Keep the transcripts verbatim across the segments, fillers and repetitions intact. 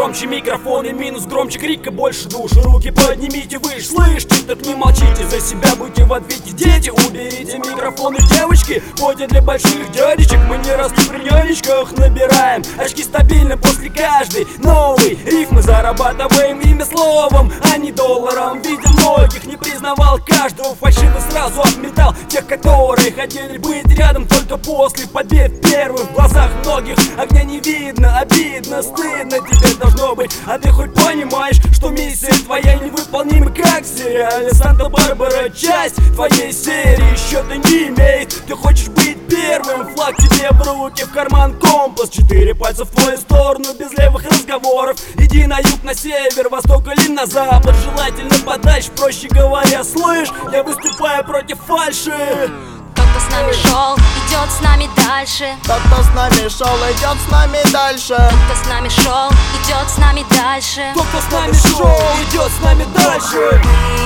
громче микрофон и минус громче крик и больше душ. Руки поднимите выше, слышите, так не молчите. За себя будьте в ответе, дети, уберите микрофоны. Девочки, пойте для больших дядечек. Мы не росли при нянечках, набираем очки стабильно после каждой новой рифмы. Зарабатываем имя словом, а не долларом. Видел многих, не признавал каждого фальшиво, сразу отметал тех, которые хотели быть рядом только после побед первых. В глазах многих огня не видно, обидно, стыдно тебе должно быть. А ты хоть понимаешь, что миссия твоя невыполнима, как в сериале Санта-Барбара. Часть твоей серии счета не имеет. Ты хочешь быть первым, флаг тебе в руки, в карман компас. Четыре пальца в твою сторону, без левых разговоров. Иди на юг, на север, восток или на запад. Желательно подальше, проще говоря, слышь, я выступаю против фальши. Тот, кто с нами шел, идет с нами дальше. Тот, кто с нами шел, идет с нами дальше. Тот, кто с нами шел, идет с нами дальше. Тот, кто с нами шел, идет с нами дальше.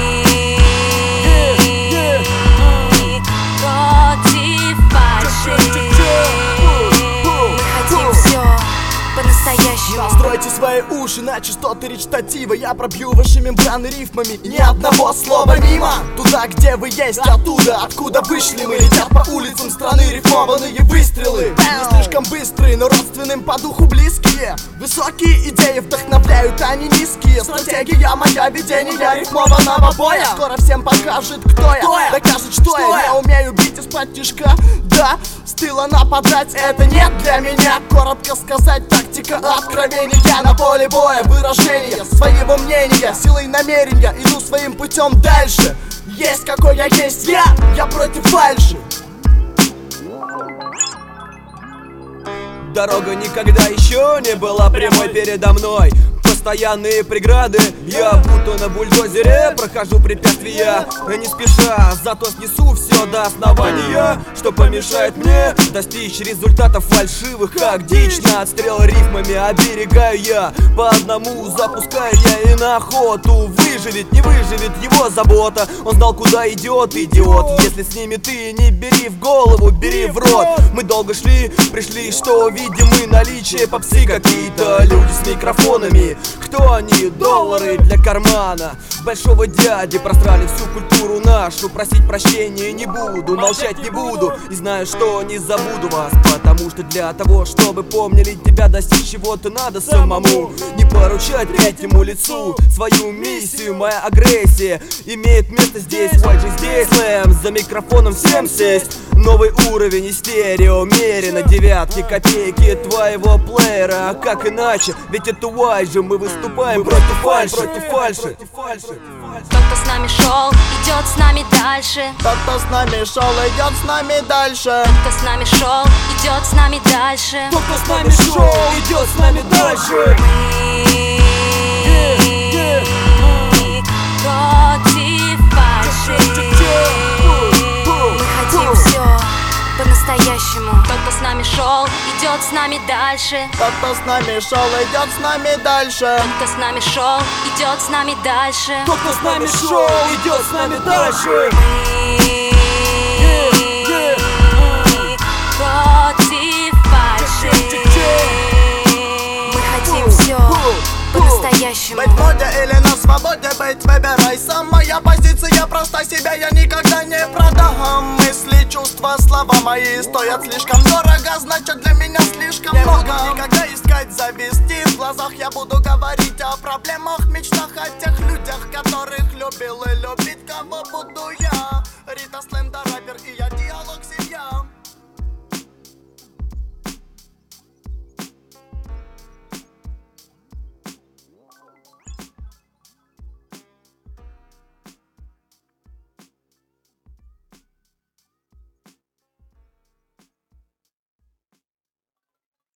Против фальши. Мы хотим все по-настоящему. Настройте свои уши на частоты речитатива. Я пробью ваши мембраны рифмами, и ни одного слова мимо. Туда, где вы есть, оттуда, откуда вышли мы. Летят по улицам страны рифмованные выстрелы. Не слишком быстрые, но родственным по духу близкие. Высокие идеи вдохновляют, они низкие. Стратегия моя, ведение рифмованного боя. Скоро всем покажет, кто я, докажет, что я. Я умею бить из-под тишка, да. С тыла нападать, это нет для меня. Коротко сказать, тактика откровения. На поле боя выражение своего мнения, силой намерения иду своим путем дальше. Есть какой я есть я, я против фальши. Дорога никогда еще не была прямой передо мной. Постоянные преграды, я будто на бульдозере прохожу препятствия не спеша, зато снесу все до основания, что помешает мне достичь результатов фальшивых, как дичь. На отстрел рифмами оберегаю я, по одному запускаю я и на охоту. Выживет, не выживет его забота, он знал, куда идет идиот. Если с ними ты не бери в голову, бери в рот. Мы долго шли, пришли, что видим мы наличие попсы. Какие-то люди с микрофонами. Кто они? Доллары для кармана большого дяди. Просрали всю культуру нашу. Просить прощения не буду, молчать не буду. И знаю, что не забуду вас, потому что для того, чтобы помнили тебя, достичь чего-то надо самому. Не поручать третьему лицу свою миссию. Моя агрессия имеет место здесь, вот же здесь. Слэм, за микрофоном всем сесть. Новый уровень и стерео мерено. Девятки, копейки твоего плеера. А как иначе? Ведь это уай же. Мы выступаем против фальши, против фальши. Тот, кто с нами шел, идет с нами дальше. Тот, кто с нами шел, идет с нами дальше. Тот, кто с нами шел, идет с нами дальше. Тот, кто с нами шел, идет с нами дальше. Против фальши. Мы хотим все по-настоящему. Тот, кто с нами шел, идет с нами дальше. Тот, кто с нами шел, идет с нами дальше. Тот, кто с нами шел, идет с нами дальше. Тот, кто с нами шел, идет с нами дальше. Против фальши. Мы хотим все по-настоящему. Быть в моде или на свободе, быть выбирай сам. Моя позиция проста, себя я никогда не продам. Мысли, чувства, слова мои стоят слишком дорого, значит для меня слишком много. Не буду никогда искать зависти, в глазах я буду говорить о проблемах